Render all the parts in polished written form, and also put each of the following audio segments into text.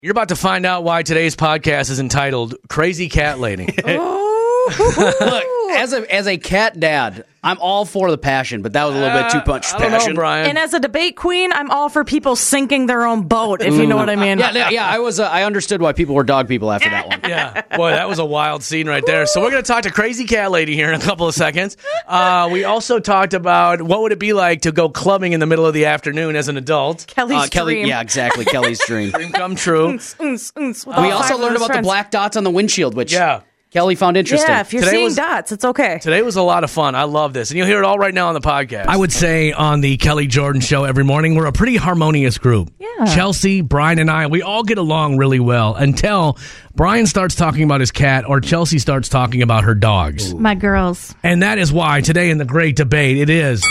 You're about to find out why today's podcast is entitled Crazy Cat Lady. Look, as a cat dad, I'm all for the passion, but that was a little bit too much I passion. don't know, Brian. And as a debate queen, I'm all for people sinking their own boat, if you know what I mean. Yeah, I understood why people were dog people after that one. Yeah, boy, that was a wild scene right there. So we're going to talk to Crazy Cat Lady here in a couple of seconds. We also talked about what would it be like to go clubbing in the middle of the afternoon as an adult. Kelly's dream. Yeah, exactly, Kelly's dream. Dream come true. We also learned about the black dots on the windshield, which Kelly found interesting. Yeah, if you're seeing dots, it's okay. Today was a lot of fun. I love this. And you'll hear it all right now on the podcast. I would say on the Kelly Jordan Show every morning, we're a pretty harmonious group. Yeah. Chelsea, Brian, and I, we all get along really well until Brian starts talking about his cat or Chelsea starts talking about her dogs. My girls. And that is why today in the great debate, it is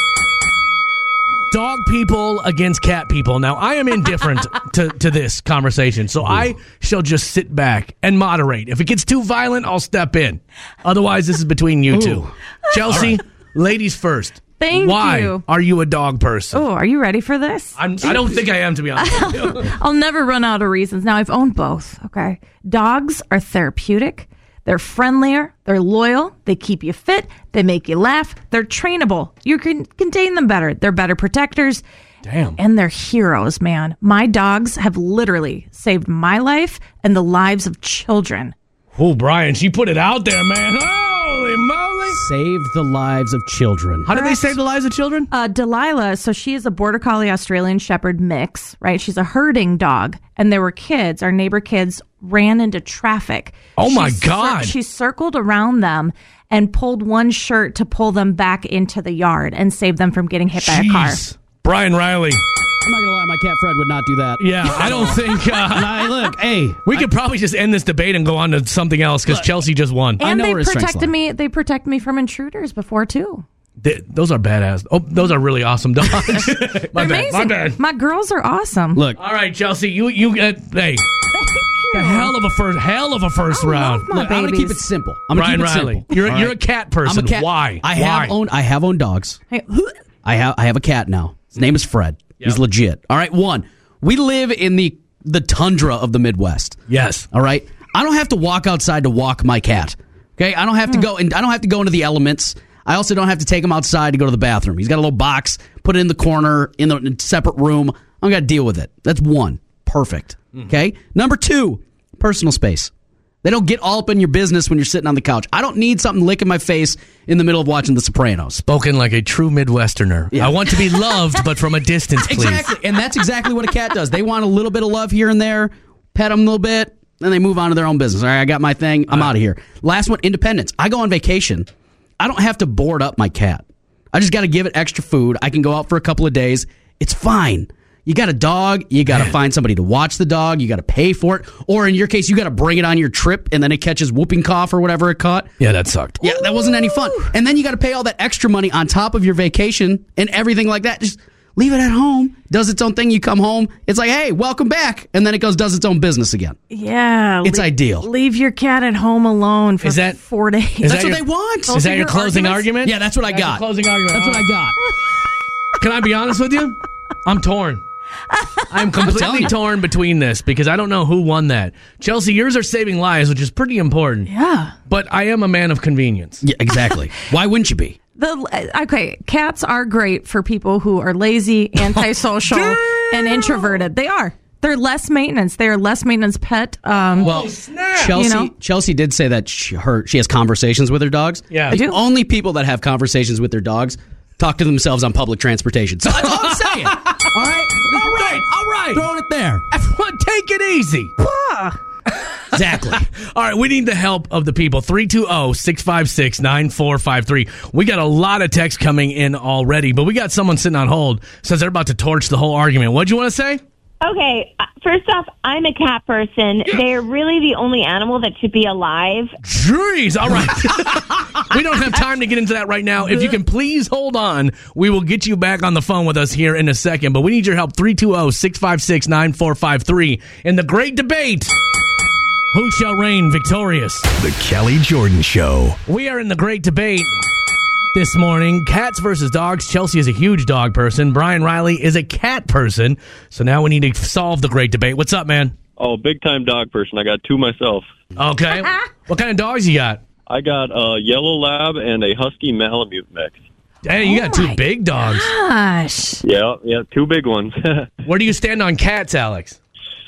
dog people against cat people. Now, I am indifferent to this conversation, so I shall just sit back and moderate. If it gets too violent, I'll step in. Otherwise, this is between you two. Chelsea, ladies first. Thank Why you. Are you a dog person? Oh, are you ready for this? I don't think I am, to be honest with you. I'll never run out of reasons. Now, I've owned both, okay? Dogs are therapeutic. They're friendlier. They're loyal. They keep you fit. They make you laugh. They're trainable. You can contain them better. They're better protectors. Damn. And they're heroes, man. My dogs have literally saved my life and the lives of children. Oh, Brian, she put it out there, man. Holy moly. Saved the lives of children. How did they save the lives of children? Delilah, so she is a Border Collie Australian Shepherd mix, right? She's a herding dog. And there were kids, our neighbor kids, ran into traffic. Oh, my God. She circled around them and pulled one shirt to pull them back into the yard and save them from getting hit by a car. Brian Riley. I'm not going to lie, my cat Fred would not do that. Yeah, I don't think... Look, hey. We could probably just end this debate and go on to something else because Chelsea just won. And they protected me from intruders before, too. Those are badass. Oh, those are really awesome dogs. My bad. My girls are awesome. Look. All right, Chelsea, you hey. A hell of a first round. Look, I'm going to keep it simple. Brian Riley, you're a cat person. I'm a cat. Why? I have owned dogs. Hey, I have a cat now. His name is Fred. Yep. He's legit. All right, we live in the tundra of the Midwest. Yes. All right. I don't have to walk outside to walk my cat. Okay? I don't have to go into the elements. I also don't have to take him outside to go to the bathroom. He's got a little box, put it in the corner, in the separate room. I don't got to deal with it. That's one. Perfect. Okay? Number 2, personal space. They don't get all up in your business when you're sitting on the couch. I don't need something licking my face in the middle of watching The Sopranos. Spoken like a true Midwesterner. Yeah. I want to be loved, but from a distance, please. Exactly. And that's exactly what a cat does. They want a little bit of love here and there, pet them a little bit, then they move on to their own business. All right, I got my thing. I'm out of here. Last one, independence. I go on vacation. I don't have to board up my cat. I just got to give it extra food. I can go out for a couple of days. It's fine. You got a dog, you got to find somebody to watch the dog, you got to pay for it, or in your case, you got to bring it on your trip, and then it catches whooping cough or whatever it caught. Yeah, that sucked. Yeah, that wasn't any fun. And then you got to pay all that extra money on top of your vacation and everything like that. Just leave it at home, does its own thing, you come home, it's like, hey, welcome back, and then it does its own business again. Yeah. It's ideal. Leave your cat at home alone for 4 days. That's what they want. Is that your closing argument? Yeah, that's what I got. Closing argument. That's what I got. Can I be honest with you? I'm torn. I'm completely torn between this because I don't know who won that. Chelsea, yours are saving lives, which is pretty important. Yeah. But I am a man of convenience. Yeah, exactly. Why wouldn't you be? Cats are great for people who are lazy, antisocial, and introverted. They are. They're less maintenance. They are less maintenance pet. Chelsea did say that she has conversations with her dogs. Yeah. The only people that have conversations with their dogs talk to themselves on public transportation. So that's all I'm saying. All right. Throwing it there. Everyone, take it easy. Exactly. All right, we need the help of the people. 320-656-9453. We got a lot of texts coming in already, but we got someone sitting on hold. Says they're about to torch the whole argument. What'd you want to say? Okay, first off, I'm a cat person. Yeah. They are really the only animal that should be alive. Jeez, all right. We don't have time to get into that right now. If you can please hold on, we will get you back on the phone with us here in a second. But we need your help. 320-656-9453 in the great debate. Who shall reign victorious? The Kelly Jordan Show. We are in the great debate this morning. Cats versus dogs. Chelsea is a huge dog person. Brian Riley is a cat person. So now we need to solve the great debate. What's up, man? Oh, big time dog person. I got 2 myself. Okay. What kind of dogs you got? I got a yellow lab and a husky Malamute mix. Hey, you got 2 big dogs. Gosh. Yeah, 2 big ones. Where do you stand on cats, Alex?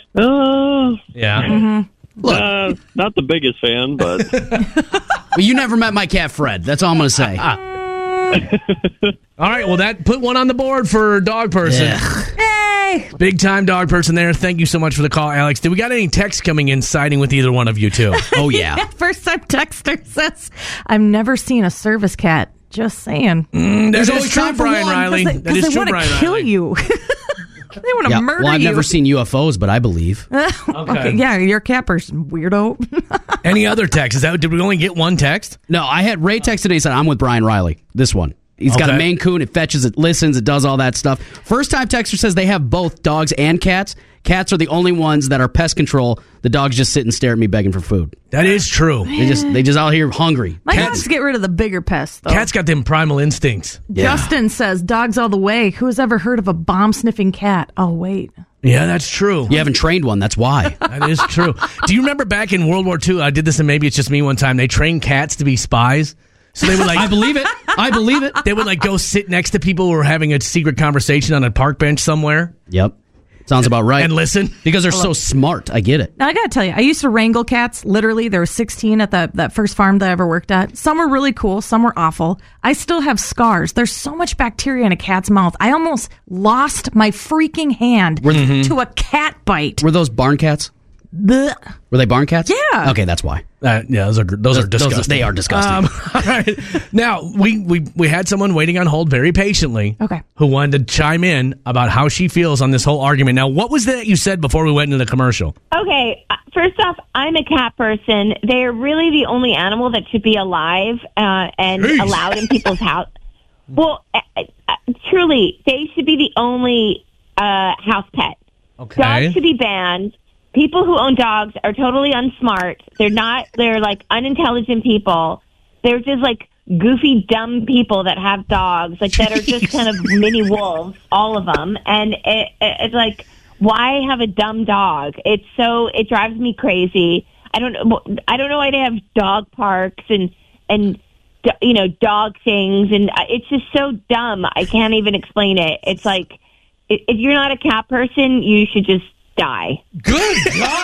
Yeah. Not the biggest fan, but Well, you never met my cat, Fred. That's all I'm going to say. All right, well, that put one on the board for dog person. Hey. Big time dog person there. Thank you so much for the call, Alex. Did we got any texts coming in siding with either one of you two? Oh, yeah. First time texter says, I've never seen a service cat. Just saying. There's always time for Brian one, Riley. That Because is they true, want Brian to kill Riley. you. They want to murder Well, I've you. never seen UFOs, but I believe. Okay, yeah, you're a cat person, weirdo. Any other texts? Did we only get one text? No, I had Ray text today and said, I'm with Brian Riley. This one. He's got a Okay. Maine Coon. It fetches, it listens, it does all that stuff. First time texter says they have both dogs and cats. Cats are the only ones that are pest control. The dogs just sit and stare at me begging for food. That is true. They just out here hungry. My Cats- dogs get rid of the bigger pests, though. Cats got them primal instincts. Justin says, dogs all the way. Who has ever heard of a bomb-sniffing cat? Oh, wait. Yeah, that's true. You haven't trained one, that's why. That is true. Do you remember back in World War II? I did this, and maybe it's just me one time. They trained cats to be spies. So they would I believe it. I believe it. They would go sit next to people who were having a secret conversation on a park bench somewhere Yep. Sounds about right. and listen. Because they're so smart. I get it. Now, I got to tell you, I used to wrangle cats. Literally, there were 16 at that first farm that I ever worked at. Some were really cool. Some were awful. I still have scars. There's so much bacteria in a cat's mouth. I almost lost my freaking hand to a cat bite. Were those barn cats? Blech. Were they barn cats? Yeah. Okay, that's why. Yeah, those are disgusting. They are disgusting. All right. Now, we had someone waiting on hold very patiently. Okay. Who wanted to chime in about how she feels on this whole argument. Now, what was that you said before we went into the commercial? Okay, first off, I'm a cat person. They're really the only animal that should be alive and Jeez. allowed in people's house. Well, truly, they should be the only house pet. Okay. Dogs should be banned. People who own dogs are totally unsmart. They're like unintelligent people. They're just like goofy, dumb people that have dogs, like that are just kind of mini wolves, all of them. And it's like, why have a dumb dog? It drives me crazy. I don't know why they have dog parks and dog things, and it's just so dumb. I can't even explain it. It's like, if you're not a cat person, you should just die. Good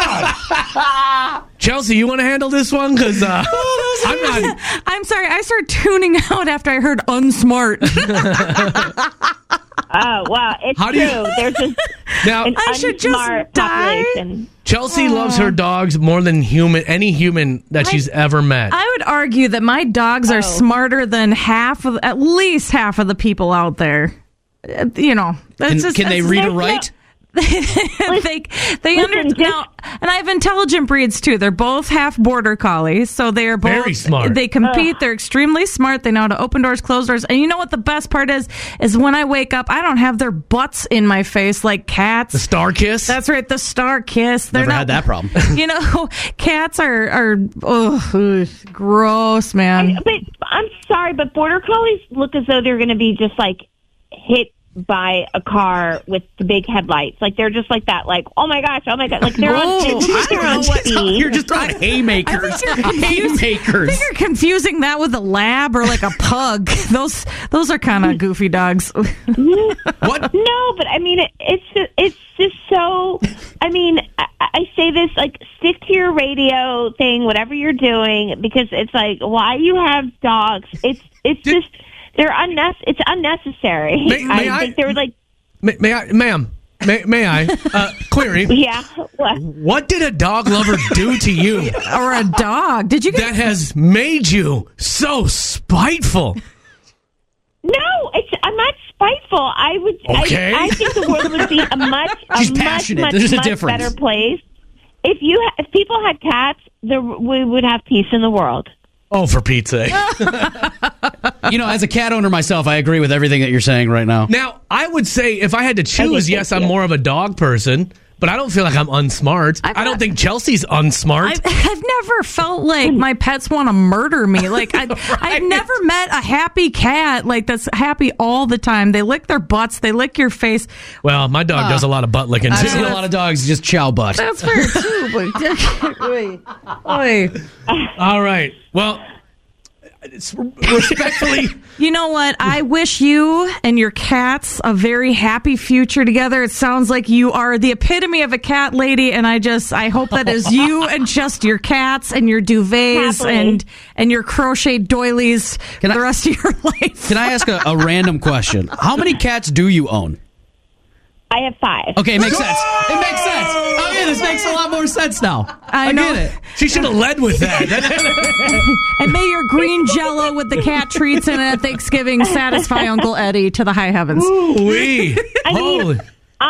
God. Chelsea, you want to handle this one? Because I'm not. I'm sorry. I started tuning out after I heard unsmart. Oh, wow. It's How do true. you- There's just Now, an I should just unsmart die? population. Chelsea loves her dogs more than any human that she's ever met. I would argue that my dogs are smarter than at least half of the people out there. That's Can they read or write? they Listen, now, and I have intelligent breeds too. They're both half border collies, so they are both Very smart. They compete. They're extremely smart. They know how to open doors, close doors, and you know what the best part is when I wake up, I don't have their butts in my face like cats. The star kiss? That's right, the star kiss. They're Never not, had that problem. Cats are gross, man. But I'm sorry, but border collies look as though they're going to be just like hit by a car with the big headlights. Like they're just like that. Like, oh my gosh. Like they're on speed. You're just throwing haymakers. I think you're confusing that with a lab or like a pug. Those are kind of goofy dogs. What? No, but I mean, it's just so. I mean, I say this like, stick to your radio thing, whatever you're doing, because it's like, why you have dogs? It's just. It's unnecessary. May I think they were like, May I, ma'am? May I? Query. yeah. What did a dog lover do to you Or a dog. Did you get that has made you so spiteful? No, I'm not spiteful. I would. Okay. I think the world would be She's a passionate. much There's a difference. better place if people had cats. We would have peace in the world. Oh, for Pete's sake. As a cat owner myself, I agree with everything that you're saying right now. Now, I would say if I had to choose, Okay, yes, thank I'm you. more of a dog person. But I don't feel like I'm unsmart. I don't think Chelsea's unsmart. I've never felt like my pets want to murder me. Like I've never met a happy cat like that's happy all the time. They lick their butts. They lick your face. Well, my dog does a lot of butt licking I've too. seen a lot of dogs just chow butt. That's fair too. But All right. Well, respectfully, you know what? I wish you and your cats a very happy future together. It sounds like you are the epitome of a cat lady, and I hope that is you and just your cats and your duvets and your crochet doilies for the rest of your life. Can I ask a random question? How many cats do you own? I have 5. Okay, it makes sense. It makes sense. Oh, yeah, this makes a lot more sense now. I know. get it. she should have led with that. And may your green Jell-O with the cat treats in it at Thanksgiving satisfy Uncle Eddie to the high heavens. Ooh-wee. Holy.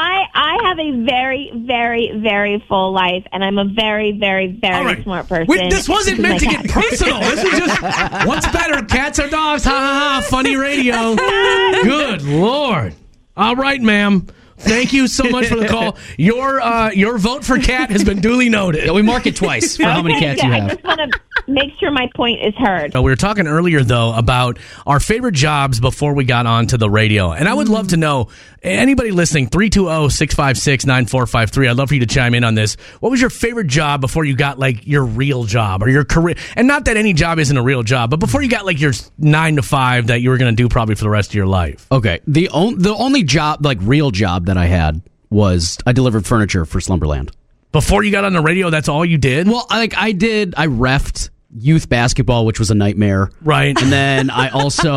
I have a very, very, very full life, and I'm a very, very, very smart person. This wasn't meant to get personal. This was just, what's better, cats or dogs? Ha ha ha, funny radio. Good Lord. All right, ma'am. Thank you so much for the call. Your vote for cat has been duly noted. Yeah, we mark it twice for how many cats you I have. just want to make sure my point is heard. We were talking earlier, though, about our favorite jobs before we got on to the radio. And I would love to know, anybody listening, 320-656-9453, I'd love for you to chime in on this. What was your favorite job before you got, like, your real job or your career? And not that any job isn't a real job, but before you got, like, your 9 to 5 that you were going to do probably for the rest of your life. Okay, the only job, like real job that I had was I delivered furniture for Slumberland. Before you got on the radio, that's all you did? Well, I reffed youth basketball, which was a nightmare. Right. And then I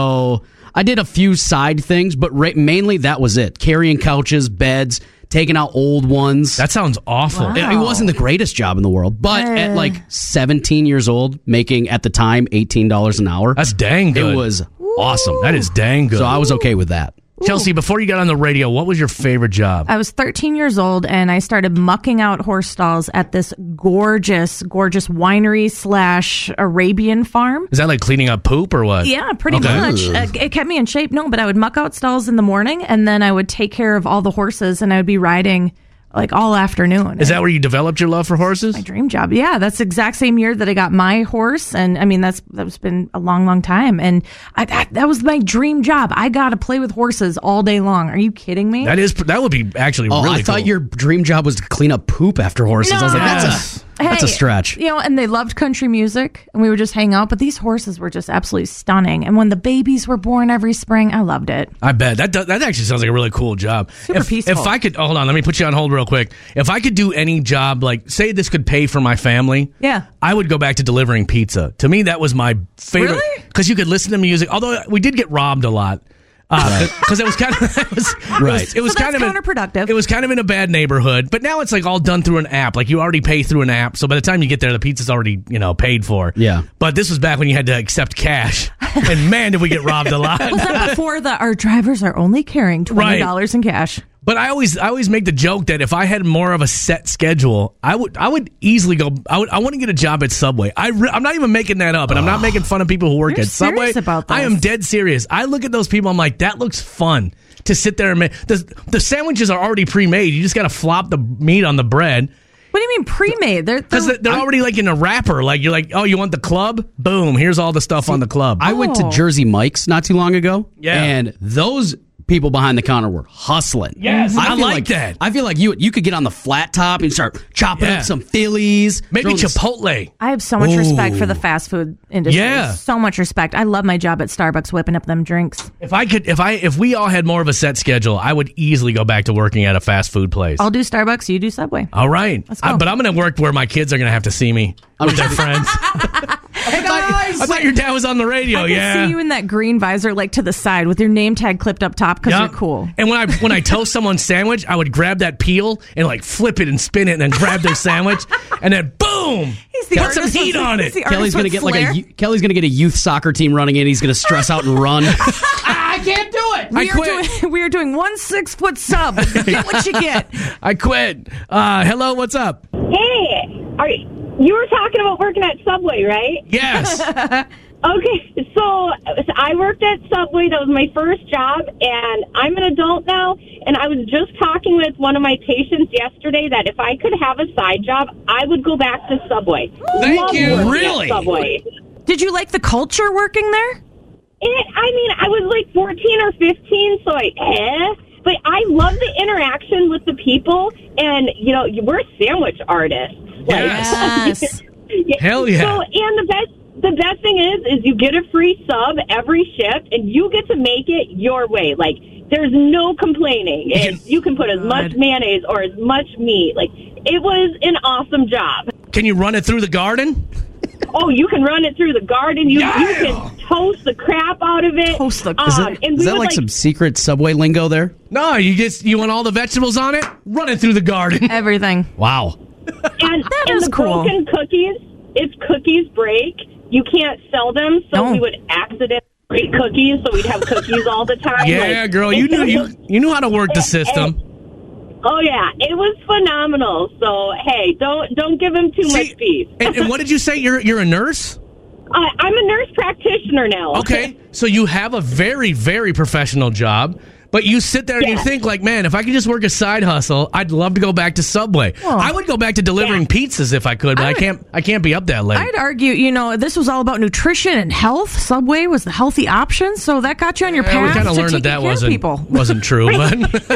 did a few side things, but mainly that was it. Carrying couches, beds, taking out old ones. That sounds awful. Wow. It wasn't the greatest job in the world, but at like 17 years old, making at the time $18 an hour. That's dang good. It was awesome. That is dang good. So I was okay with that. Chelsea, before you got on the radio, what was your favorite job? I was 13 years old, and I started mucking out horse stalls at this gorgeous, gorgeous winery / Arabian farm. Is that like cleaning up poop or what? Yeah, pretty Okay. much. It kept me in shape. No, but I would muck out stalls in the morning, and then I would take care of all the horses, and I would be riding like all afternoon. Is that where you developed your love for horses? my dream job? Yeah, that's the exact same year that I got my horse, and I mean that's been a long, long time, and that was my dream job. I got to play with horses all day long. Are you kidding me? That would be actually really cool. I thought your dream job was to clean up poop after horses. I was like, Yes. that's a stretch. You know, and they loved country music, and we would just hang out. But these horses were just absolutely stunning. And when the babies were born every spring, I loved it. I bet. That actually sounds like a really cool job. Super peaceful. If I could, hold on, let me put you on hold real quick. If I could do any job, like, say this could pay for my family, Yeah. I would go back to delivering pizza. To me, that was my favorite. Really? Because you could listen to music, although we did get robbed a lot. Because it was kind of it was So kind that's of counterproductive. It was kind of in a bad neighborhood, but now it's like all done through an app. Like you already pay through an app, so by the time you get there, the pizza's already paid for. Yeah. But this was back when you had to accept cash, and man, did we get robbed a lot. Was that before our drivers are only carrying $20 in cash? But I always make the joke that if I had more of a set schedule, I would easily go. I want to get a job at Subway. I'm not even making that up, and I'm not making fun of people who work You're at Subway. serious about this. I am dead serious. I look at those people. I'm like, that looks fun to sit there and make. The sandwiches are already pre-made. You just got to flop the meat on the bread. What do you mean pre-made? Because they're already like in a wrapper. Like you're like, oh, you want the club? Boom, here's all the stuff on the club. I went to Jersey Mike's not too long ago. Yeah. And those people behind the counter were hustling. Yes, I feel like that. I feel like you could get on the flat top and start chopping Yeah. up some Phillies. Maybe throwing the- Chipotle. I have so much respect for the fast food industry. Yeah. So much respect. I love my job at Starbucks whipping up them drinks. If we all had more of a set schedule, I would easily go back to working at a fast food place. I'll do Starbucks, you do Subway. All right. Let's go. But I'm going to work where my kids are going to have to see me with their friends. Hey guys! I thought your dad was on the radio. I can see you in that green visor, like to the side, with your name tag clipped up top because Yep. you're cool. And when I toast someone's sandwich, I would grab that peel and like flip it and spin it and then grab their sandwich and then boom, He's the put some artist heat with- on he's it. the Kelly's artist gonna with get flair. Kelly's gonna get a youth soccer team running in. He's gonna stress out and run. I can't do it. We I quit. we are doing 1 6-foot sub. Get what you get. I quit. Hello, what's up? Hey, you were talking about working at Subway, right? Yes. Okay, so I worked at Subway. That was my first job, and I'm an adult now. And I was just talking with one of my patients yesterday that if I could have a side job, I would go back to Subway. Thank you. Working at Really? Subway. Did you like the culture working there? I was like 14 or 15, so but I love the interaction with the people, and, we're sandwich artists. Yes. Hell yeah. So, and the best thing is you get a free sub every shift, and you get to make it your way. Like, there's no complaining. You can put as much mayonnaise or as much meat. Like, it was an awesome job. Can you run it through the garden? Oh, you can run it through the garden. You can toast the crap out of it. Toast the Is that like some secret Subway lingo there? No, you want all the vegetables on it? Run it through the garden. Everything. Wow. And is the cool. broken cookies, if cookies break, you can't sell them, so we would accidentally break cookies, so we'd have cookies all the time. Yeah, girl, you knew how to work the system. Oh yeah, it was phenomenal. So hey, don't give him too much beef. And what did you say? You're a nurse? I'm a nurse practitioner now. Okay, so you have a very, very professional job, but you sit there and you think like, man, if I could just work a side hustle, I'd love to go back to Subway. I would go back to delivering pizzas if I could, but I can't be up that late. I'd argue, this was all about nutrition and health. Subway was the healthy option, so that got you on your path. We kind of to learned taking that care of people. wasn't true, but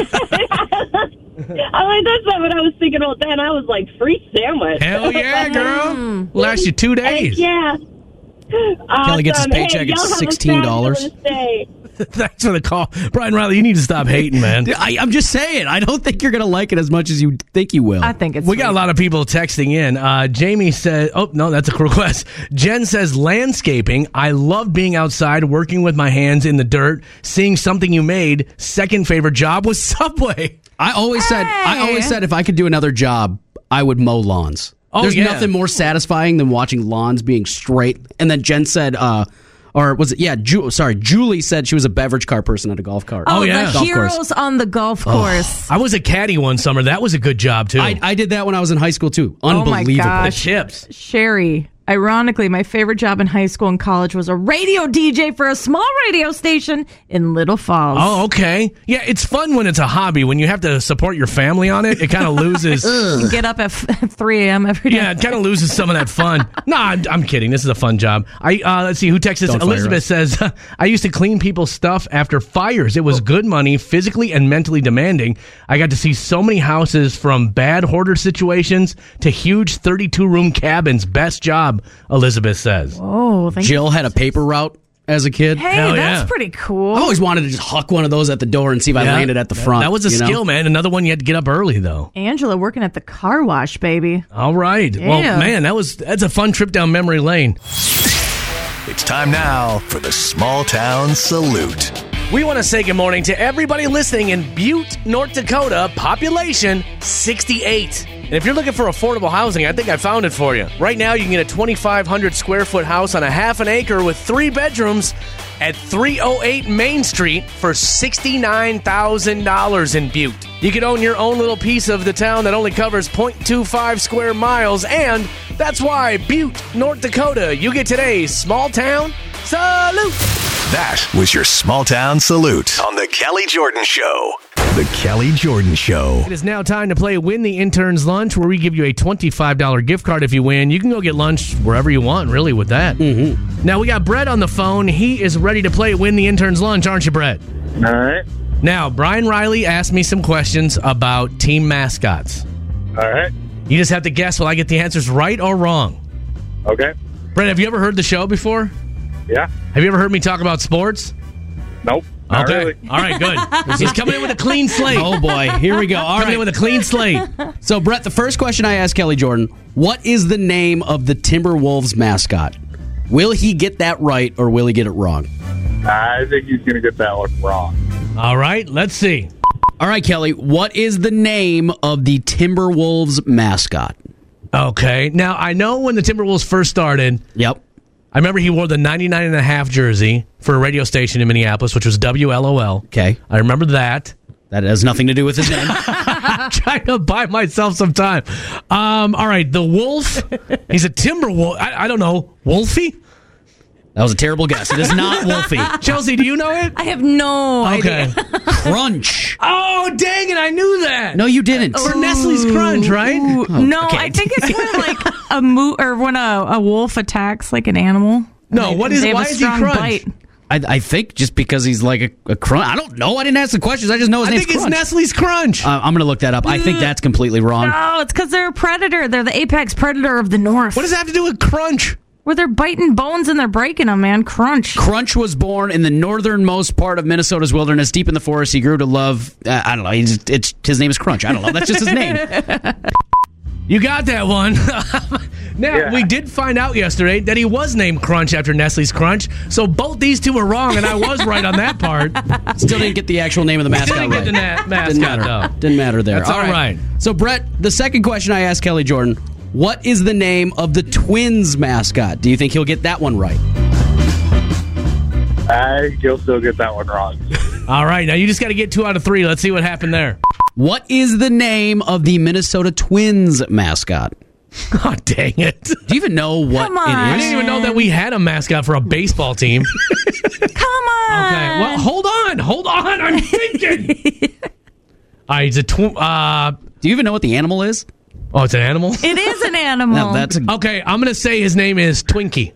That's not what I was thinking about then. I was like, free sandwich. hell yeah, girl. Last you 2 days. Yeah. Kelly gets his paycheck at $16. Thanks for the call. Brian Riley, you need to stop hating, man. I'm just saying, I don't think you're going to like it as much as you think you will. I think it's We got a lot of people texting in. Jamie said, oh, no, that's a request. Jen says, landscaping. I love being outside, working with my hands in the dirt, seeing something you made. Second favorite job was Subway. I always said if I could do another job, I would mow lawns. Oh, There's yeah. nothing more satisfying than watching lawns being straight. And then Jen said, or was it? Yeah, Julie said she was a beverage car person at a golf cart. Oh, yeah. The Golf heroes course. on the golf course. I was a caddy one summer. That was a good job, too. I did that when I was in high school, too. Oh, my Unbelievable. the gosh. chips. Sherry. Ironically, my favorite job in high school and college was a radio DJ for a small radio station in Little Falls. Oh, okay. Yeah, it's fun when it's a hobby. When you have to support your family on it, it kind of loses. You get up at 3 a.m. every day. Yeah, it kind of loses some of that fun. No, I'm kidding. This is a fun job. Let's see who texted us. Don't fire Elizabeth says, I used to clean people's stuff after fires. It was good money, physically and mentally demanding. I got to see so many houses from bad hoarder situations to huge 32-room cabins. Best job, Elizabeth says. Oh, thank Jill had a paper route as a kid. Hey, Hell that's yeah. pretty cool. I always wanted to just huck one of those at the door and see if I landed at the front. That was a skill, man. Another one you had to get up early, though. Angela working at the car wash, baby. All right. Well, Yeah. man, that's a fun trip down memory lane. It's time now for the Small Town Salute. We want to say good morning to everybody listening in Butte, North Dakota, population 68. And if you're looking for affordable housing, I think I found it for you. Right now, you can get a 2,500 square foot house on a half an acre with 3 bedrooms at 308 Main Street for $69,000 in Butte. You can own your own little piece of the town that only covers 0.25 square miles, and that's why Butte, North Dakota, you get today's Small Town Salute. That was your Small Town Salute on The Kelly Jordan Show. The Kelly Jordan Show. It is now time to play Win the Intern's Lunch, where we give you a $25 gift card if you win. You can go get lunch wherever you want, really, with that. Mm-hmm. Now, we got Brett on the phone. He is ready to play Win the Intern's Lunch, aren't you, Brett? All right. Now, Brian Riley asked me some questions about team mascots. All right. You just have to guess will I get the answers right or wrong. Okay. Brett, have you ever heard the show before? Yeah. Have you ever heard me talk about sports? Nope. Not Okay. really. All right, good. He's coming in with a clean slate. Oh, boy. Here we go. All Coming in right. with a clean slate. So, Brett, the first question I asked Kelly Jordan, what is the name of the Timberwolves mascot? Will he get that right or will he get it wrong? I think he's going to get that one wrong. All right, let's see. All right, Kelly, what is the name of the Timberwolves mascot? Okay. Now, I know when the Timberwolves first started, Yep. I remember he wore the 99.5 jersey for a radio station in Minneapolis, which was WLOL. Okay. I remember that. That has nothing to do with his name. I'm trying to buy myself some time. All right, the wolf. He's a timber wolf. I don't know. Wolfie? That was a terrible guess. It is not Wolfie. Chelsea, do you know it? I have no Okay. idea. Crunch. Oh, dang it. I knew that. No, you didn't. For Nestle's Crunch, right? No, okay. I think it's when like or when a wolf attacks like an animal. No, They- what is- they have why a is he strong Crunch? bite. I think just because he's like a crunch. I don't know. I didn't ask the questions. I just know his I name's think it's Crunch. Nestle's Crunch. I'm going to look that up. I think that's completely wrong. No, it's because they're a predator. They're the apex predator of the north. What does that have to do with Crunch? Where they're biting bones and they're breaking them, man. Crunch. Crunch was born in the northernmost part of Minnesota's wilderness, deep in the forest. He grew to love. I don't know. His name is Crunch. I don't know. That's just his name. You got that one. Now, we did find out yesterday that he was named Crunch after Nestle's Crunch. So both these two were wrong, and I was right on that part. Still didn't get the actual name of the mascot Didn't right. get the mascot, Didn't matter. though. Didn't matter there. That's all right. So, Brett, the second question I asked Kelly Jordan: what is the name of the Twins mascot? Do you think he'll get that one right? You'll still get that one wrong. All right, now you just got to get 2 out of 3. Let's see what happened there. What is the name of the Minnesota Twins mascot? Oh, dang it. Do you even know what Come on. it I is? didn't even know that we had a mascot for a baseball team. Come on. Okay, well, hold on. I'm thinking. All right, it's a Do you even know what the animal is? Oh, it's an animal? It is an animal. No, that's a, Okay, I'm going to say his name is Twinkie.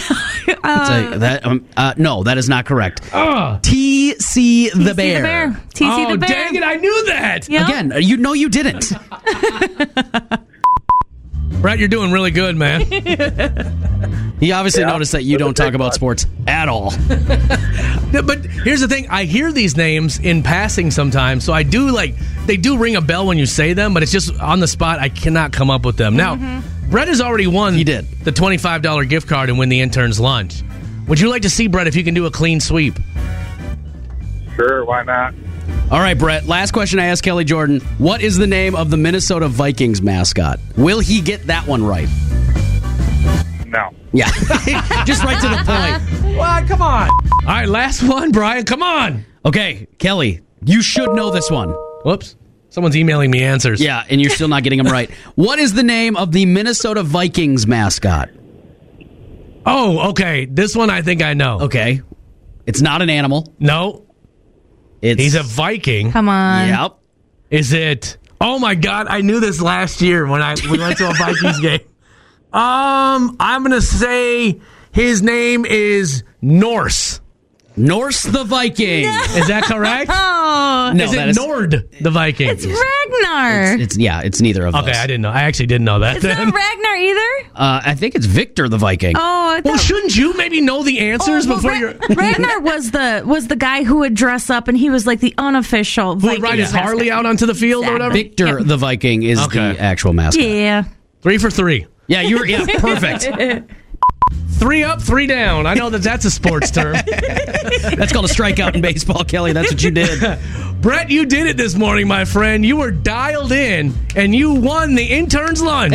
no, that is not correct. Oh, T.C. the Bear. TC the Bear. Dang it, I knew that. Yeah. Again, you didn't. Brett, you're doing really good, man. He obviously noticed that you don't talk about sports at all. No, but here's the thing. I hear these names in passing sometimes, so I do they do ring a bell when you say them, but it's just on the spot. I cannot come up with them. Now, Brett has already won He did. the $25 gift card and win the intern's lunch. Would you like to see, Brett, if you can do a clean sweep? Sure, why not? All right, Brett, last question I asked Kelly Jordan. What is the name of the Minnesota Vikings mascot? Will he get that one right? No. Yeah. Just right to the point. Well, come on. All right, last one, Brian. Come on. Okay, Kelly, you should know this one. Whoops. Someone's emailing me answers. Yeah, and you're still not getting them right. What is the name of the Minnesota Vikings mascot? Oh, okay. This one I think I know. Okay. It's not an animal. No, It's he's a Viking. Come on. Yep. Is it? Oh my God! I knew this last year when we went to a Vikings game. I'm gonna say his name is Norse. Norse the Viking. Is that correct? Oh, No, is that it Nord the Viking? it's Ragnar. It's neither of Okay, those. I didn't know. I actually didn't know that. It's not Then. Ragnar either. I think it's Victor the Viking. Oh, I Well, thought. shouldn't you maybe know the answers Oh, well, before you're? Ragnar was the guy who would dress up, and he was like the unofficial. Who would ride his Vikings Harley mascot. out onto the field or whatever? Exactly. Victor the Viking is Okay. the actual mascot. Yeah. 3 for 3. Yeah, you were perfect. 3 up, 3 down. I know that's a sports term. That's called a strikeout in baseball, Kelly. That's what you did. Brett, you did it this morning, my friend. You were dialed in, and you won the intern's lunch.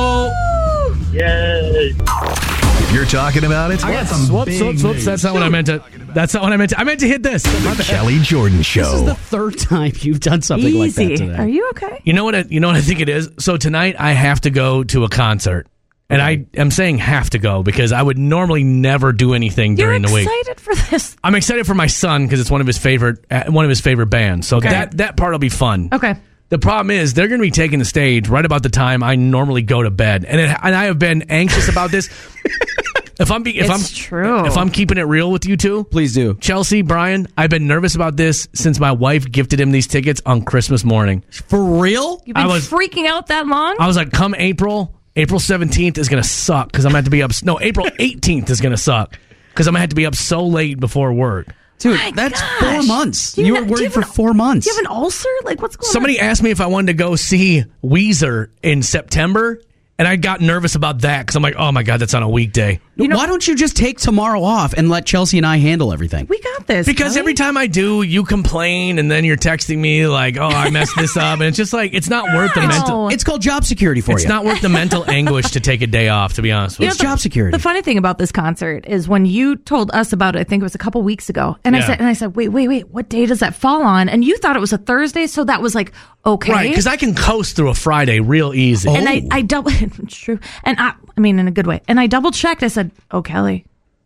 Yay! If you're talking about it, Whoops. That's not what I meant to. That's not what I meant to. I meant to hit this. The Kelly Jordan This is the Show. third time you've done something like that Easy. today. Are you okay? You know what? You know what I think it is. So tonight I have to go to a concert, and I am saying have to go because I would normally never do anything You're during the week. excited for this? I'm excited for my son because it's one of his favorite bands. So that part will be fun. Okay. The problem is they're going to be taking the stage right about the time I normally go to bed, and I have been anxious about this. It's true. If I'm keeping it real with you two, Please do. Chelsea, Brian, I've been nervous about this since my wife gifted him these tickets on Christmas morning. For real? You've been I was- freaking out that long? I was like, come April 17th is going to suck because I'm going to have to be up. No, April 18th is going to suck because I'm going to have to be up so late before work. Dude, My that's gosh. 4 months. Do you You were not- do worried you for have an- 4 months. Do you have an ulcer? Like, what's going Somebody asked me if I wanted to go see Weezer in September, and I got nervous about that because I'm like, oh my God, that's on a weekday. Why don't you just take tomorrow off and let Chelsea and I handle everything? We got this. Because Kelly. every time I do, you complain, and then you're texting me like, "Oh, I messed this up," and it's just like it's not worth the mental. It's called job security for It's you. not worth the mental anguish to take a day off. To be honest with It's you, job security. The funny thing about this concert is when you told us about it, I think it was a couple weeks ago, and Yeah. I said, wait, what day does that fall on? And you thought it was a Thursday, so that was like okay, right? Because I can coast through a Friday real easy. And I double, it's true, and I mean in a good way. And I double checked. I said, "Oh, Kelly,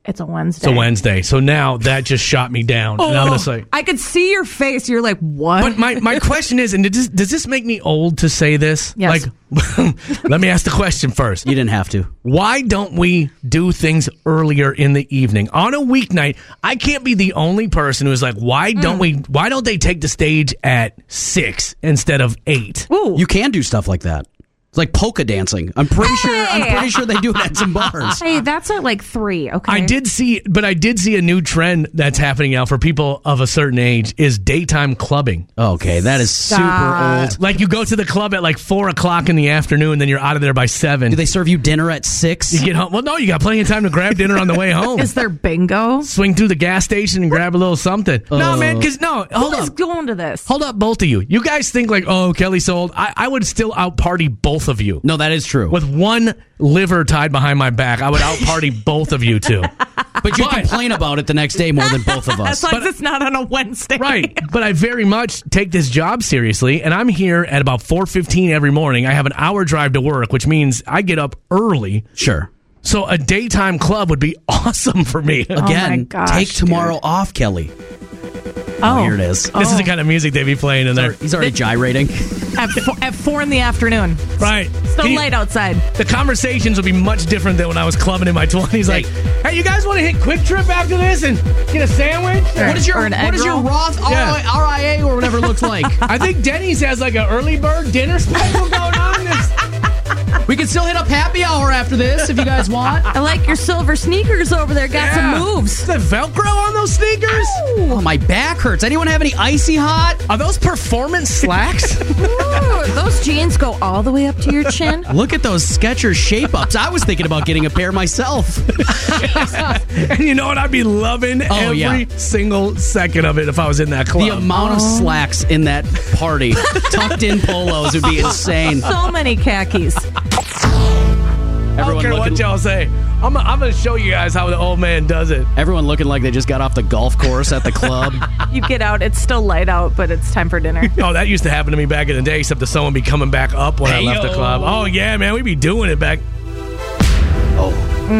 It's a Wednesday. It's a Wednesday. So now that just shot me down. And I'm going to say. I could see your face. You're like, what? But my question is, and does this make me old to say this? Yes. Like, let me ask the question first. You didn't have to. Why don't we do things earlier in the evening? On a weeknight, I can't be the only person who's like, why don't they take the stage at 6 instead of 8? Ooh. You can do stuff like that. It's like polka dancing. I'm pretty sure they do it at some bars. Hey, that's at like 3, okay? I did see a new trend that's happening now for people of a certain age is daytime clubbing. Okay, that is super old. Like you go to the club at like 4 o'clock in the afternoon, then you're out of there by 7. Do they serve you dinner at 6? You get home. Well, no, you got plenty of time to grab dinner on the way home. Is there bingo? Swing through the gas station and grab a little something. No, man, because hold Who's up. going to this? Hold up, both of you. You guys think like, oh, Kelly's so old. I would still out party both of you. No, that is true. With one liver tied behind my back, I would out party both of you two. But you complain about it the next day more than both of us. As long as it's not on a Wednesday. Right. But I very much take this job seriously, and I'm here at about 4:15 every morning. I have an hour drive to work, which means I get up early. Sure. So a daytime club would be awesome for me. Again, gosh, take tomorrow off, Kelly. Oh, Here it is. This is the kind of music they'd be playing in there. He's already gyrating. At 4 in the afternoon. Right. Still light outside. The conversations would be much different than when I was clubbing in my 20s. Like, hey, you guys want to hit Quick Trip after this and get a sandwich? What is your Roth RIA or whatever it looks like? I think Denny's has like an early bird dinner special going on. We can still hit up happy hour after this if you guys want. I like your silver sneakers over there. Got some moves. Is that Velcro on those sneakers? Oh, my back hurts. Anyone have any Icy Hot? Are those performance slacks? Ooh, those jeans go all the way up to your chin. Look at those Skechers shape-ups. I was thinking about getting a pair myself. And you know what? I'd be loving every single second of it if I was in that club. The amount of slacks in that party, tucked in polos, would be insane. So many khakis. I don't care what y'all say. I'm going to show you guys how the old man does it. Everyone looking like they just got off the golf course at the club. You get out, it's still light out, but it's time for dinner. Oh, that used to happen to me back in the day, except that someone be coming back up when I left the club. Oh, yeah, man, we be doing it back. Oh.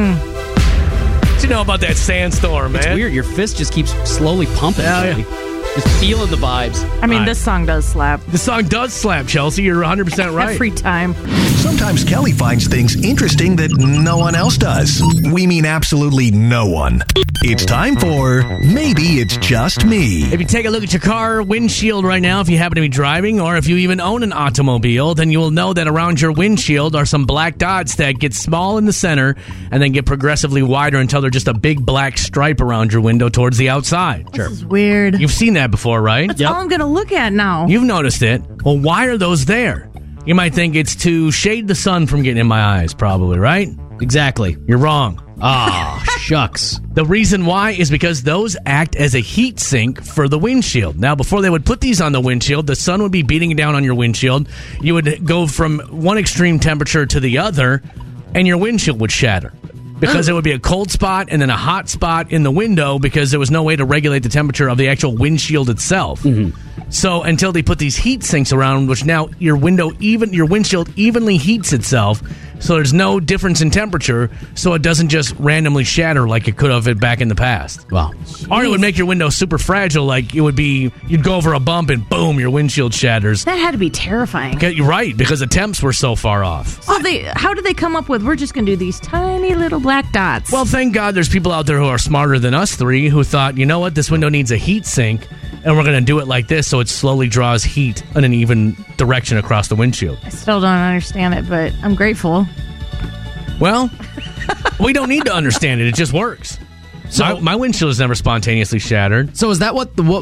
What you know about that sandstorm, man? It's weird. Your fist just keeps slowly pumping. Yeah. Just feeling the vibes. I mean, this song does slap. The song does slap, Chelsea. You're 100% right. Every time. Sometimes Kelly finds things interesting that no one else does. We mean absolutely no one. It's time for Maybe It's Just Me. If you take a look at your car windshield right now, if you happen to be driving, or if you even own an automobile, then you will know that around your windshield are some black dots that get small in the center and then get progressively wider until they're just a big black stripe around your window towards the outside. This is weird. You've seen that before, right? That's all I'm going to look at now. You've noticed it. Well, why are those there? You might think it's to shade the sun from getting in my eyes, probably, right? Exactly. You're wrong. Ah, shucks. The reason why is because those act as a heat sink for the windshield. Now, before they would put these on the windshield, the sun would be beating down on your windshield. You would go from one extreme temperature to the other, and your windshield would shatter. Because it would be a cold spot and then a hot spot in the window because there was no way to regulate the temperature of the actual windshield itself. So until they put these heat sinks around, which now your windshield evenly heats itself, so there's no difference in temperature, so it doesn't just randomly shatter like it could have back in the past. Wow. Or it would make your window super fragile, like it would be, you'd go over a bump and boom, your windshield shatters. That had to be terrifying. You're right, because the temps were so far off. So how did they come up with, we're just going to do these tiny little black dots? Well, thank God there's people out there who are smarter than us three who thought, you know what, this window needs a heat sink, and we're going to do it like this so it slowly draws heat in an even direction across the windshield. I still don't understand it, but I'm grateful. Well, we don't need to understand it. It just works. So my windshield is never spontaneously shattered. So is that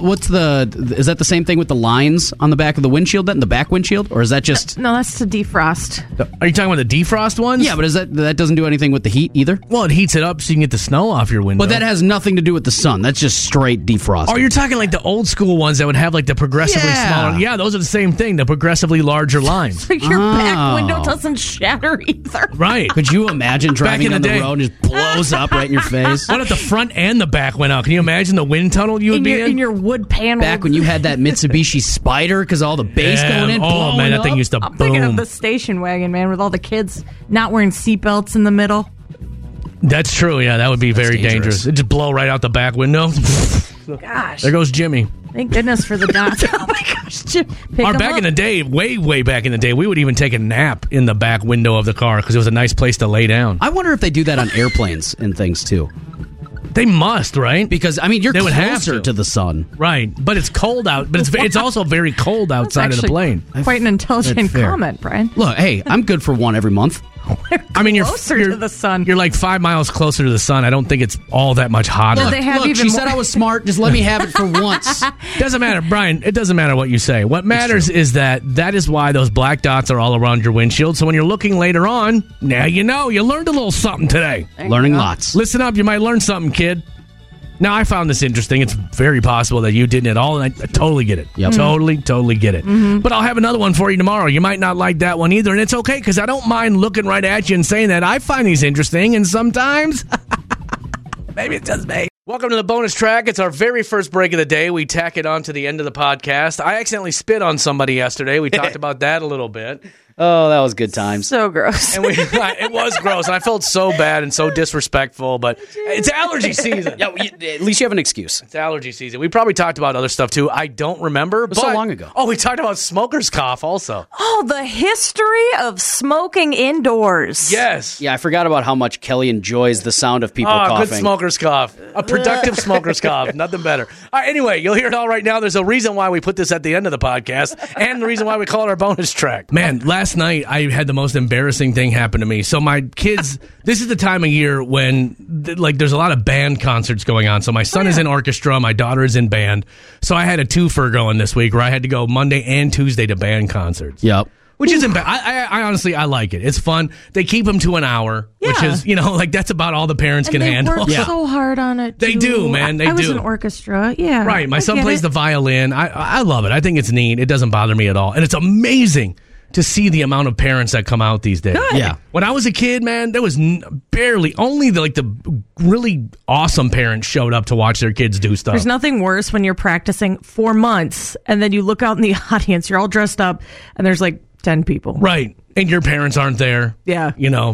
is that the same thing with the lines on the back of the windshield, then the back windshield, or is that just? No, that's to defrost. Are you talking about the defrost ones? Yeah, but that doesn't do anything with the heat either? Well, it heats it up so you can get the snow off your window. But that has nothing to do with the sun. That's just straight defrost. Oh, you're talking like the old school ones that would have like the progressively smaller. Yeah, those are the same thing. The progressively larger lines. So your back window doesn't shatter either. Right. Could you imagine driving on the road and just blows up right in your face? What if the front and the back went out? Can you imagine the wind tunnel you would be in? In your wood panel. Back when you had that Mitsubishi Spider because all the bass going in. Oh, man, that thing used to I'm boom. thinking of the station wagon, man, with all the kids not wearing seatbelts in the middle. That's true. Yeah, that would be very dangerous. It'd just blow right out the back window. Gosh. There goes Jimmy. Thank goodness for the dots. Oh my gosh, Jim. Back in the day, way back in the day, we would even take a nap in the back window of the car because it was a nice place to lay down. I wonder if they do that on airplanes and things too. They must, right? Because, I mean, you're They would have closer to the sun. Right, but it's cold out. But it's also very cold outside of the plane. Quite an intelligent That's fair. comment, Brian. Look, hey, I'm good for one every month. I mean, you're Closer to the sun. You're like 5 miles closer to the sun. I don't think it's all that much hotter. Look, they have Look, even she more- said I was smart. Just let me have it for once. Doesn't matter, Brian. It doesn't matter what you say. What matters is that is why those black dots are all around your windshield. So when you're looking later on, now you know. You learned a little something today. Learning lots. Listen up. You might learn something, kid. Now, I found this interesting. It's very possible that you didn't at all, and I totally get it. Yep. Totally get it. But I'll have another one for you tomorrow. You might not like that one either, and it's okay, because I don't mind looking right at you and saying that I find these interesting, and sometimes maybe it's just me. Welcome to the bonus track. It's our very first break of the day. We tack it on to the end of the podcast. I accidentally spit on somebody yesterday. We talked about that a little bit. Oh, that was good times. So gross. And it was gross, and I felt so bad and so disrespectful, but it's allergy season. Yeah, at least you have an excuse. It's allergy season. We probably talked about other stuff, too. I don't remember. was so long ago. Oh, we talked about smoker's cough also. Oh, the history of smoking indoors. Yes. Yeah, I forgot about how much Kelly enjoys the sound of people coughing. Good smoker's cough. A productive smoker's cough. Nothing better. All right, anyway, you'll hear it all right now. There's a reason why we put this at the end of the podcast and the reason why we call it our bonus track. Man, last night I had the most embarrassing thing happen to me. So my kids, this is the time of year when there's a lot of band concerts going on. So my son is in orchestra, my daughter is in band. So I had a twofer going this week where I had to go Monday and Tuesday to band concerts. Yep. Which isn't bad. I honestly, I like it. It's fun. They keep them to an hour, which is, that's about all the parents can handle. They work so hard on it, They too. do, man. I was in orchestra, yeah. Right. My I son get plays it. the violin. I love it. I think it's neat. It doesn't bother me at all. And it's amazing to see the amount of parents that come out these days. Good. Yeah. When I was a kid, man, there was barely, only the really awesome parents showed up to watch their kids do stuff. There's nothing worse when you're practicing for months and then you look out in the audience, you're all dressed up, and there's like 10 people. Right. And your parents aren't there. Yeah. You know.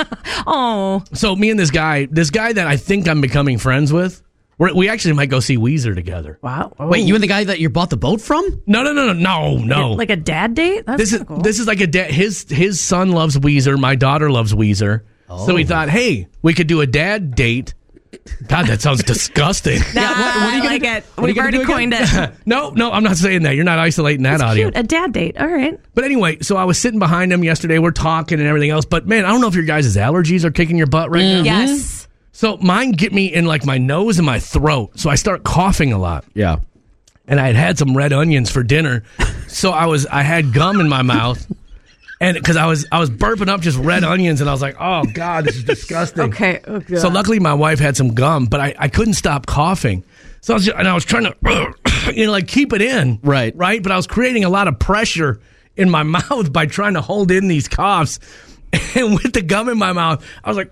Oh. So me and this guy that I think I'm becoming friends with, we actually might go see Weezer together. Wow. Wait, you and the guy that you bought the boat from? No. Like a dad date? That's This is cool. this is like his son loves Weezer, my daughter loves Weezer. So we thought, hey, we could do a dad date. God, that sounds disgusting. Nah, what are you gonna like do? it. What are you We've gonna already do coined it. No, I'm not saying that. You're not isolating that audio. Cute. A dad date. All right. But anyway, so I was sitting behind him yesterday. We're talking and everything else. But man, I don't know if your guys' allergies are kicking your butt right now. Yes. So mine get me in like my nose and my throat. So I start coughing a lot. Yeah. And I had some red onions for dinner. So I had gum in my mouth. And because I was burping up just red onions, and I was like, "Oh God, this is disgusting." Okay. Oh, God. So luckily, my wife had some gum, but I couldn't stop coughing. So I was trying to, keep it in, right. But I was creating a lot of pressure in my mouth by trying to hold in these coughs. And with the gum in my mouth, I was like,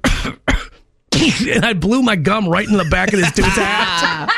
and I blew my gum right in the back of this dude's hat.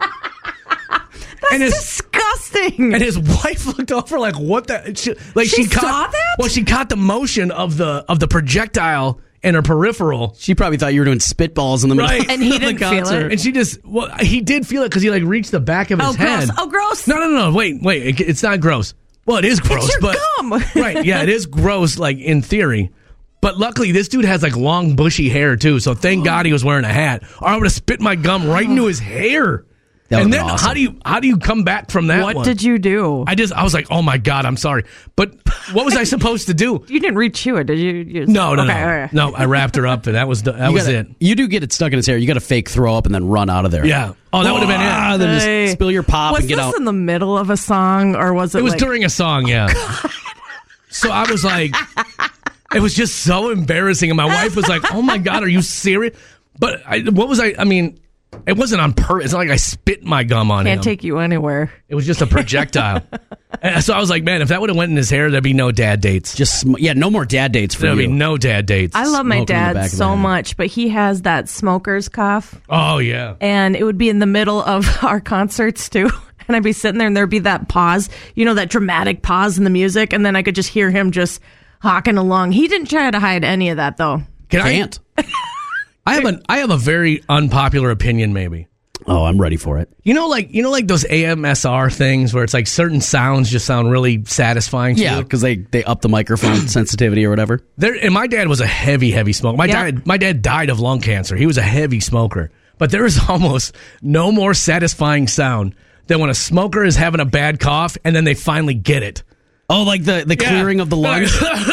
That's disgusting. And his wife looked over like, what the? She saw caught that? Well, she caught the motion of the projectile in her peripheral. She probably thought you were doing spitballs in the middle Right. And he of the didn't feel concert. it. And she just, he did feel it because he reached the back of his head. Gross. Oh, gross. No. Wait. It's not gross. Well, it is gross. It's your but gum. Right. Yeah, it is gross, in theory. But luckily, this dude has long, bushy hair too. So thank God he was wearing a hat, or I would have spit my gum right into his hair. That And would've then been awesome. how do you come back from that? What one? did you do? I was like, oh my God, I'm sorry. But what was I supposed to do? You didn't rechew it, did you? No. Okay, all right. No, I wrapped her up, and that was it. You do get it stuck in his hair. You got to fake throw up and then run out of there. Yeah. Oh, that would have been it. Then Hey. just spill your pop Was and get this out. in the middle of a song, or was it? It was during a song, yeah. So I was like, it was just so embarrassing. And my wife was like, oh my God, are you serious? But I mean, it wasn't on purpose. It's not like I spit my gum on him. Can't take you anywhere. It was just a projectile. And so I was like, man, if that would have went in his hair, there'd be no dad dates. No more dad dates for There'd you. be no dad dates. I love my Smoking in the back dad of the so head. much, but he has that smoker's cough, Oh, yeah. and it would be in the middle of our concerts too. And I'd be sitting there, and there'd be that pause, that dramatic pause in the music, and then I could just hear him just hawking along. He didn't try to hide any of that, though. Can't. I have a very unpopular opinion, maybe. Oh, I'm ready for it. You know, like those AMSR things where it's like certain sounds just sound really satisfying to Yeah, you. because they up the microphone sensitivity or whatever. And my dad was a heavy smoker. My dad died of lung cancer. He was a heavy smoker. But there is almost no more satisfying sound than when a smoker is having a bad cough and then they finally get it. Oh, like the clearing of the lungs.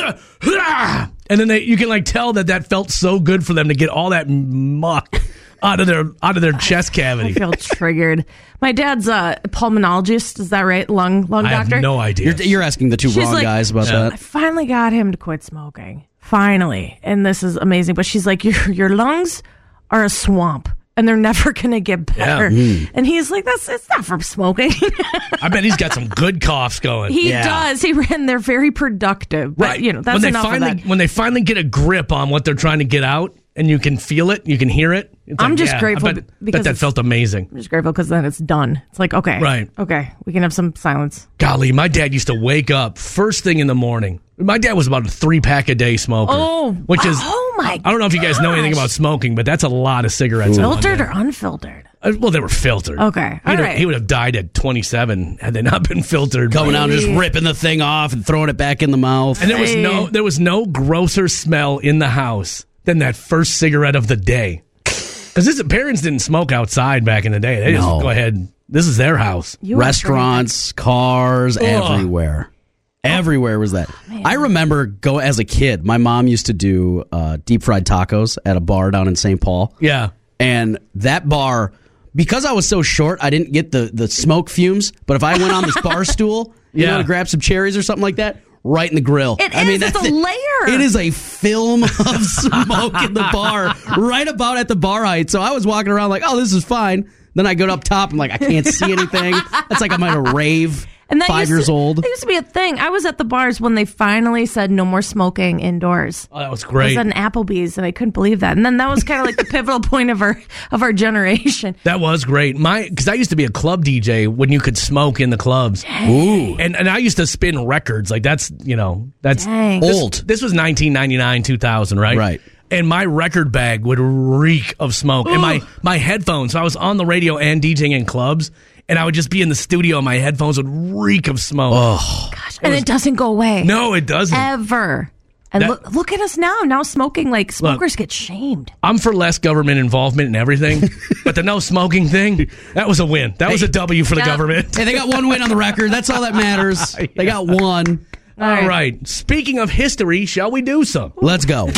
And then you can like tell that felt so good for them to get all that muck out of their chest cavity. I feel triggered. My dad's a pulmonologist. Is that right? Lung I doctor? have no idea. You're asking the two She's wrong like- guys about I that. finally got him to quit smoking. Finally. And this is amazing. But she's like, your lungs are a swamp and they're never going to get better. Yeah. And he's like, it's not from smoking. I bet he's got some good coughs going. He does. They're very productive. But, that's enough of that. When they finally get a grip on what they're trying to get out, and you can feel it, you can hear it. It's I'm like, just grateful I bet because that it's- felt amazing. I'm just grateful because then it's done. It's like, okay. Right. Okay. We can have some silence. Golly, my dad used to wake up first thing in the morning. My dad was about a 3-pack a day smoker. Which is, I don't know if you guys know anything about smoking, but that's a lot of cigarettes. Filtered or unfiltered? Well, they were filtered. Okay. All right. He would have died at 27 had they not been filtered. Coming out and just ripping the thing off and throwing it back in the mouth. And there was no grosser smell in the house than that first cigarette of the day. Because his parents didn't smoke outside back in the day. They just go ahead. This is their house. Restaurants, cars, everywhere. Everywhere was that. I remember as a kid, my mom used to do deep fried tacos at a bar down in St. Paul. Yeah. And that bar, because I was so short, I didn't get the smoke fumes. But if I went on this bar stool, to grab some cherries or something like that, right in the grill. It's a layer. It is a film of smoke in the bar, right about at the bar height. So I was walking around like, oh, this is fine. Then I go up top, I'm like, I can't see anything. That's like I'm at a rave. And that 5 years old. That used to be a thing. I was at the bars when they finally said no more smoking indoors. Oh, that was I great. was at an Applebee's and I couldn't believe that. And then that was kind of like the pivotal point of our generation. That was great. Because I used to be a club DJ when you could smoke in the clubs. Ooh. And I used to spin records. Like that's Dang. Old. This was 1999, 2000, right? Right. And my record bag would reek of smoke. And my headphones, so I was on the radio and DJing in clubs, and I would just be in the studio and my headphones would reek of smoke. Oh. Gosh, and it doesn't go away. No, it doesn't. Ever. And look at us now. Now smoking, like smokers get shamed. I'm for less government involvement in everything, but the no smoking thing, that was a win. That was a W for the government. Hey, they got one win on the record. That's all that matters. They got one. All right. Speaking of history, shall we do some? Let's go.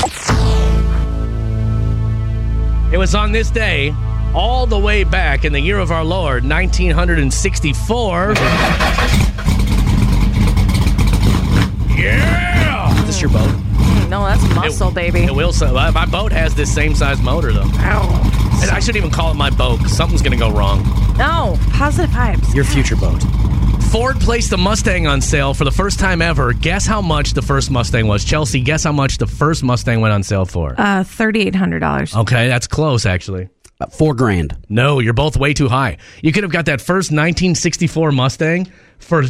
It was on this day, all the way back in the year of our Lord, 1964. Yeah! Is this your boat? No, that's muscle, baby. It will. My boat has this same size motor, though. Ow. And I shouldn't even call it my boat, 'cause something's going to go wrong. No, positive vibes. Your future boat. Ford placed the Mustang on sale for the first time ever. Guess how much the first Mustang was? Chelsea, guess how much the first Mustang went on sale for? $3,800. Okay, that's close, actually. $4,000. No, you're both way too high. You could have got that first 1964 Mustang for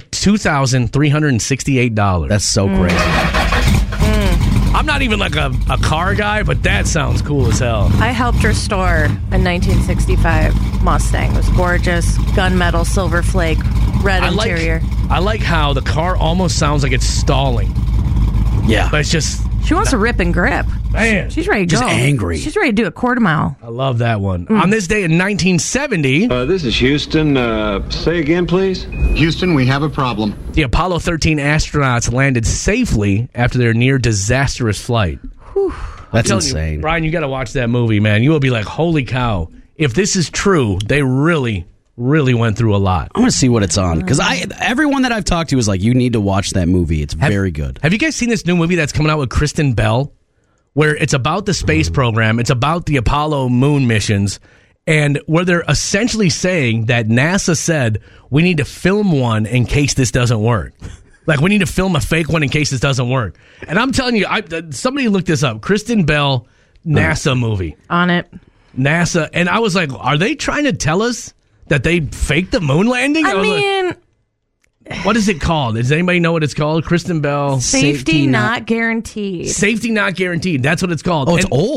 $2,368. That's so crazy. I'm not even like a car guy, but that sounds cool as hell. I helped restore a 1965 Mustang. It was gorgeous. Gunmetal, silver flake, red interior. I like how the car almost sounds like it's stalling, Yeah. but it's just, She wants to rip and grip. man. She's ready to Just go. angry. She's ready to do a quarter mile. I love that one. On this day in 1970, This is Houston. Say again, please. Houston, we have a problem. the Apollo 13 astronauts landed safely after their near disastrous flight. That's Telling you, insane. Brian, you got to watch that movie, man. You will be like, holy cow. If this is true, they really, really went through a lot. I'm going to see what it's on. Because everyone that I've talked to is like, you need to watch that movie. It's very good. Have you guys seen this new movie that's coming out with Kristen Bell? Where it's about the space program, it's about the Apollo moon missions, and where they're essentially saying that NASA said, we need to film one in case this doesn't work. Like, we need to film a fake one in case this doesn't work. And I'm telling you, somebody looked this up. Kristen Bell, NASA movie. On it. NASA. And I was like, are they trying to tell us that they faked the moon landing? I mean, what is it called? Does anybody know what it's called? Kristen Bell. safety not guaranteed. Safety not guaranteed. That's what it's called. Oh, it's And- old.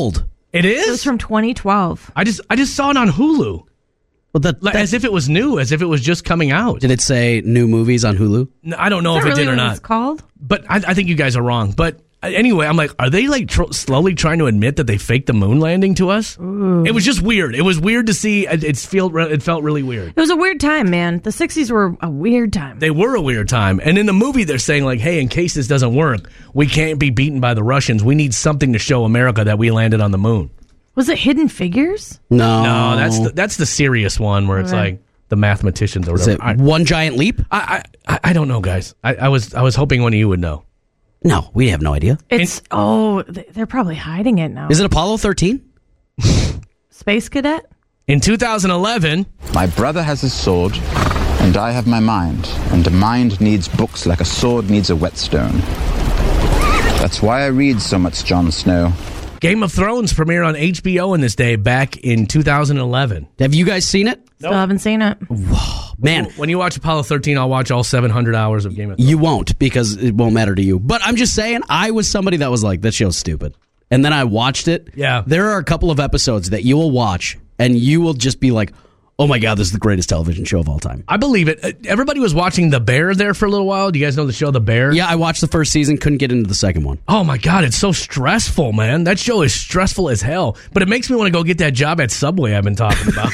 It It was is? from 2012. I just saw it on Hulu. Well, As if it was new, as if it was just coming out. did it say new movies on Hulu? No, I don't know Is if that it did really or what not. it's called? But I think you guys are wrong. But anyway, I'm like, are they like slowly trying to admit that they faked the moon landing to us? Ooh. It was just weird. It was weird to see. It felt really weird. It was a weird time, man. The 60s were a weird time. They were a weird time. And in the movie, they're saying like, hey, in case this doesn't work, we can't be beaten by the Russians. We need something to show America that we landed on the moon. Was it Hidden Figures? No. No, that's the serious one where it's Right. like the mathematicians or Is whatever. it One Giant Leap? I don't know, guys. I was hoping one of you would know. No, we have no idea. It's they're probably hiding it now. Is it Apollo 13? Space Cadet? In 2011, My brother has his sword, and I have my mind. And a mind needs books like a sword needs a whetstone. That's why I read so much Jon Snow. Game of Thrones premiered on HBO in this day back in 2011. Have you guys seen it? Still haven't seen it. Man, When you watch Apollo 13, I'll watch all 700 hours of Game of Thrones. you won't because it won't matter to you. But I'm just saying, I was somebody that was like, that show's stupid. And then I watched it. Yeah. There are a couple of episodes that you will watch and you will just be like, oh my God, this is the greatest television show of all time. I believe it. Everybody was watching The Bear there for a little while. Do you guys know the show The Bear? Yeah, I watched the first season, couldn't get into the second one. Oh my God, it's so stressful, man. That show is stressful as hell. But it makes me want to go get that job at Subway I've been talking about.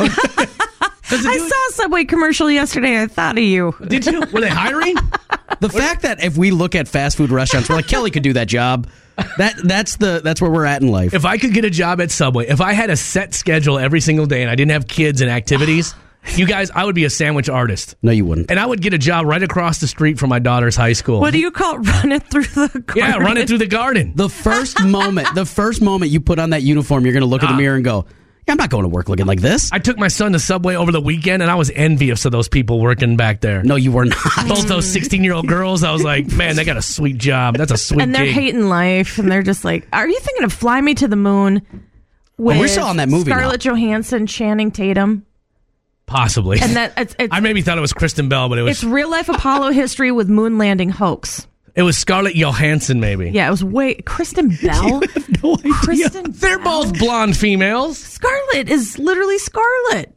I saw a Subway commercial yesterday. I thought of you. Did you? Were they hiring? The fact that if we look at fast food restaurants, we're like, Kelly could do that job. That's where we're at in life. If I could get a job at Subway, if I had a set schedule every single day and I didn't have kids and activities, you guys, I would be a sandwich artist. No, you wouldn't. And I would get a job right across the street from my daughter's high school. What do you call run it through the garden? Yeah, run it through the garden. The first moment you put on that uniform, you're going to look in the mirror and go, yeah, I'm not going to work looking like this. I took my son to Subway over the weekend, and I was envious of those people working back there. No, you were not. Both those 16-year-old girls, I was like, man, they got a sweet job. That's a sweet And they're gig. hating life, and they're just like, are you thinking of Fly Me to the Moon? With we're still on that movie now. Scarlett Johansson, Channing Tatum. Possibly. And that it's I maybe thought it was Kristen Bell, but it's real life Apollo history with moon landing hoax. it was Scarlett Johansson, maybe. Yeah, it was Kristen Bell. No idea. Kristen They're Bell? both blonde females. Scarlett is literally Scarlett.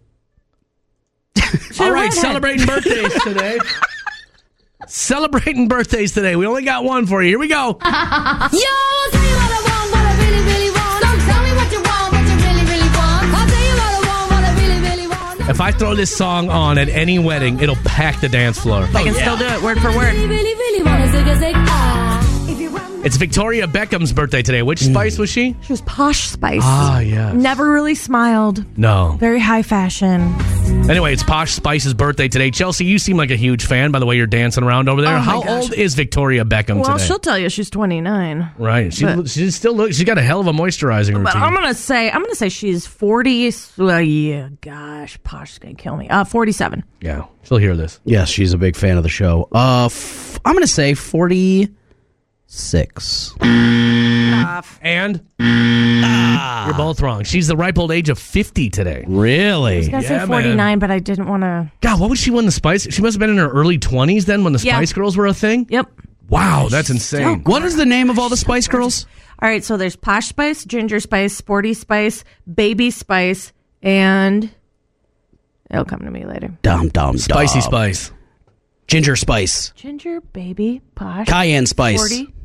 All right, redhead. celebrating birthdays today. Celebrating birthdays today. We only got one for you. Here we go. Yo, tell you what I want, what I really, really want. Don't tell me what you want, what you really, really want. I'll tell you what I want, what I really, really want. If I throw this song on at any wedding, it'll pack the dance floor. I can still do it word for word. Really, really, really want to zig If you want It's Victoria Beckham's birthday today. Which spice was she? She was Posh Spice. Ah, yes. Never really smiled. No. Very high fashion. Anyway, it's Posh Spice's birthday today. Chelsea, you seem like a huge fan by the way you're dancing around over there. Oh, my How gosh. old is Victoria Beckham Well, today? she'll tell you she's 29. Right. She still looks. She's got a hell of a moisturizing routine. But I'm gonna say she's 40. Yeah, gosh, Posh is gonna kill me. 47. Yeah, she'll hear this. Yes, she's a big fan of the show. I'm going to say 46. And you're both wrong. She's the ripe old age of 50 today. I was Really? gonna say Yeah, 49, man. but I didn't want to. God, what was she when the Spice? She must have been in her early 20s then when the Yeah. Spice Girls were a thing. Yep. Wow, that's insane. What is the name of all the Spice Girls? All right, so there's Posh Spice, Ginger Spice, Sporty Spice, Baby Spice, and it'll come to me later. Spicy Spice. Ginger Spice. Ginger, Baby, Posh, Cayenne Spice. Sporty.